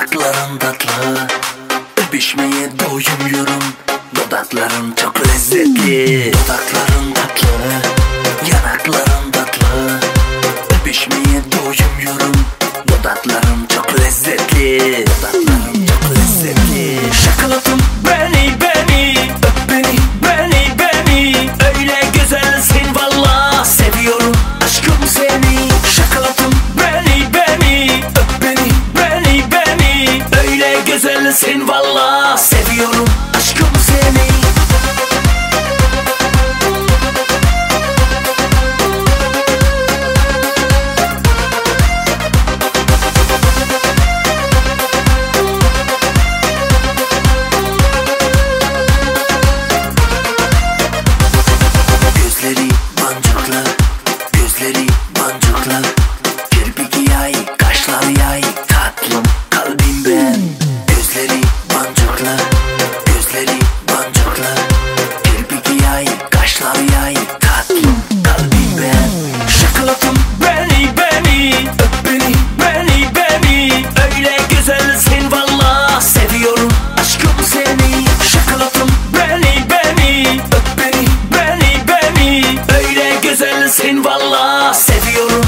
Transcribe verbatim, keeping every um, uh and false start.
Yanakların tatlı, öpüşmeye doyumuyorum. Dudakların çok lezzetli. Dudakların tatlı, yanakların tatlı, öpüşmeye doyumuyorum. Dudakların çok lezzetli. Dudakların çok lezzetli. Şokolatım beni beni, öp beni beni beni. Öyle güzelsin valla, seviyorum aşkım seni. Şokolatım beni beni, öp beni beni beni. Öyle güzelsin valla, seviyorum aşkım seni. Gözleri boncuklu, gözleri boncuklu, kirpik yay, kaşlar yay, tatlım kalbim ben. Gözleri boncuklu, gözleri boncuklu, kirpik yay, kaşlar yay, tatlım kalbim ben. Şokolatım beni beni, öp beni beni beni. Öyle güzelsin valla, seviyorum aşkım seni. Şokolatım beni beni, öp beni beni beni. Öyle güzelsin valla, seviyorum